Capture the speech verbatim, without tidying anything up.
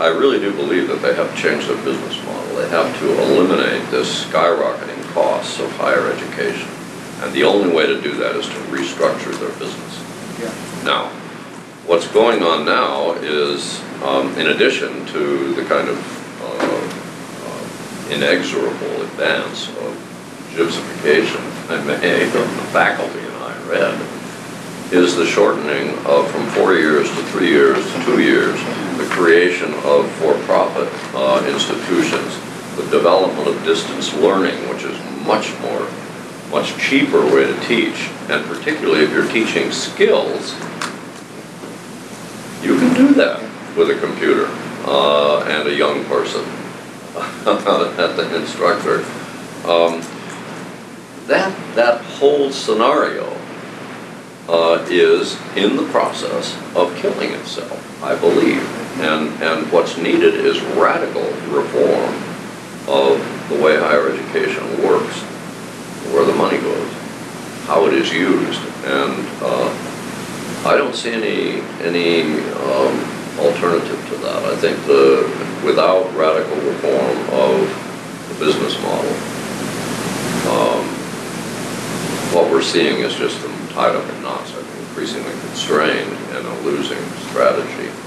I really do believe that they have to change their business model. They have to eliminate this skyrocketing costs of higher education. And the only way to do that is to restructure their business. Yeah. Now, what's going on now is, um, in addition to the kind of uh, uh, inexorable advance of gypsification, I may, of the faculty in higher ed, is the shortening of from four years to three years to two years, the creation of for-profit uh, institutions, the development of distance learning, which is much more, much cheaper way to teach, and particularly if you're teaching skills, you can do that with a computer uh, and a young person at the instructor. Um, that, that whole scenario Uh, is in the process of killing itself, I believe. And, and what's needed is radical reform of the way higher education works, where the money goes, how it is used. And uh, I don't see any, any um, alternative to that. I think the, without radical reform of the business model, um, what we're seeing is just them tied up in knots, I think, increasingly constrained in a losing strategy.